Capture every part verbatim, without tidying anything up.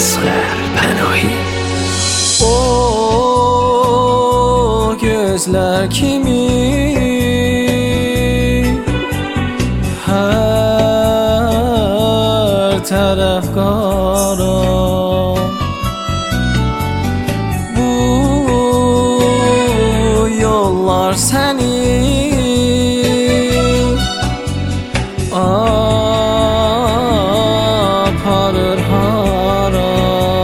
Əsğər Pənahi. O gözlər kimi hər tərəf qara, bu yollar səni aparır hara.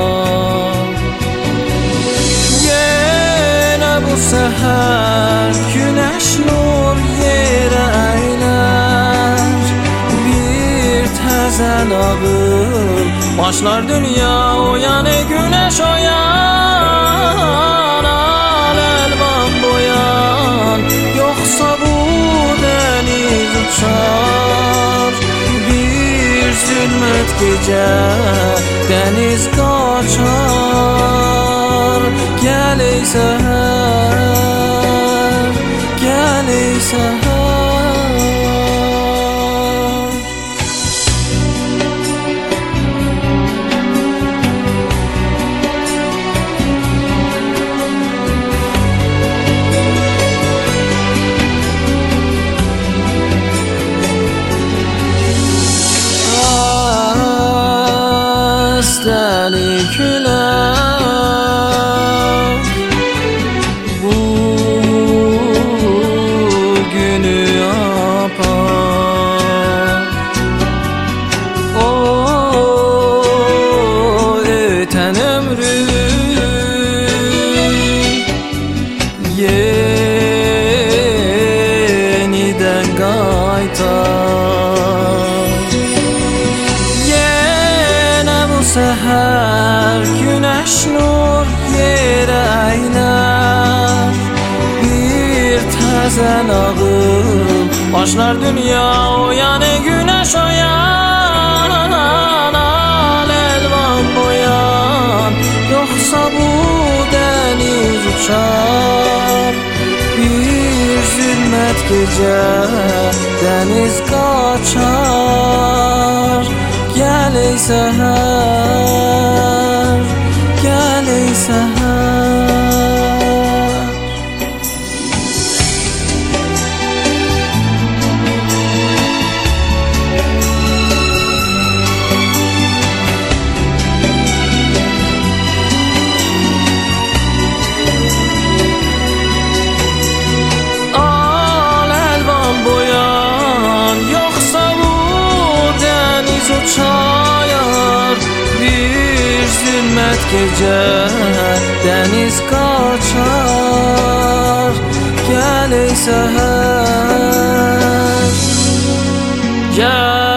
Yenə bu səhər günəş nur yerə əylər, bir təzən ağıl başlar dünya oyan, ey günəş oyan, al əlvan boyan, yoxsa bu dəniz uçar. Bir zülmət gecə dəniz qaçar. Gəl ey səhər, gəl ey səhər. Dəli külək bu günü apar. O ötən ömrü yenidən qaytar. Səhər günəş nur yerə əylər, bir təzən ağıl başlar dünya oyan, ey günəş oyan, al əlvan boyan, yoxsa bu dəniz uçar. Bir zülmət gecə dəniz qaçar. Gəl ey səhər, gəl ey səhər. Al əlvan boyan, yoxsa bu dəniz uçar. Bir zülmət gecə dəniz qaçar. Gəl ey səhər, gəl